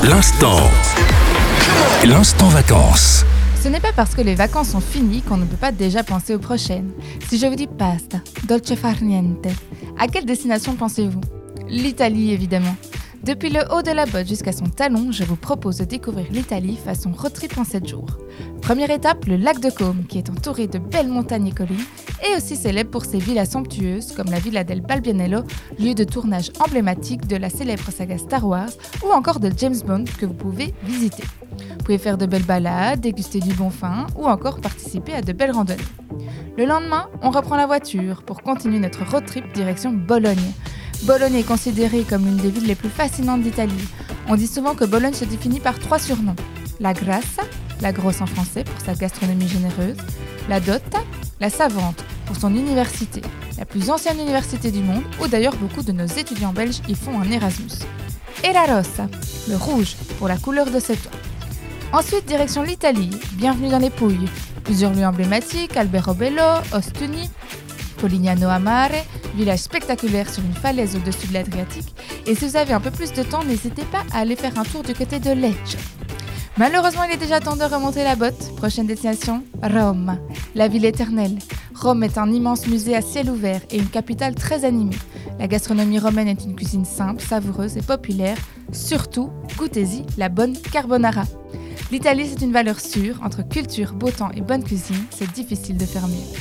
L'instant. L'instant vacances. Ce n'est pas parce que les vacances sont finies qu'on ne peut pas déjà penser aux prochaines. Si je vous dis pasta, dolce far niente, à quelle destination pensez-vous ? L'Italie évidemment. Depuis le haut de la botte jusqu'à son talon, je vous propose de découvrir l'Italie façon road trip en 7 jours. Première étape, le lac de Côme, qui est entouré de belles montagnes et collines, et aussi célèbre pour ses villas somptueuses comme la Villa del Balbianello, lieu de tournage emblématique de la célèbre saga Star Wars, ou encore de James Bond que vous pouvez visiter. Vous pouvez faire de belles balades, déguster du bon vin, ou encore participer à de belles randonnées. Le lendemain, on reprend la voiture pour continuer notre road trip direction Bologne. Bologne est considérée comme l'une des villes les plus fascinantes d'Italie. On dit souvent que Bologne se définit par 3 surnoms. La Grassa, la grosse en français pour sa gastronomie généreuse, la Dotta, la savante pour son université, la plus ancienne université du monde, où d'ailleurs beaucoup de nos étudiants belges y font un Erasmus. Et la Rossa, le rouge pour la couleur de ses toits. Ensuite, direction l'Italie, bienvenue dans les Pouilles. Plusieurs lieux emblématiques, Alberobello, Ostuni, Polignano a Mare, village spectaculaire sur une falaise au-dessus de l'Adriatique. Et si vous avez un peu plus de temps, n'hésitez pas à aller faire un tour du côté de Lecce. Malheureusement, il est déjà temps de remonter la botte. Prochaine destination, Rome, la ville éternelle. Rome est un immense musée à ciel ouvert et une capitale très animée. La gastronomie romaine est une cuisine simple, savoureuse et populaire. Surtout, goûtez-y la bonne carbonara. L'Italie, c'est une valeur sûre. Entre culture, beau temps et bonne cuisine, c'est difficile de faire mieux.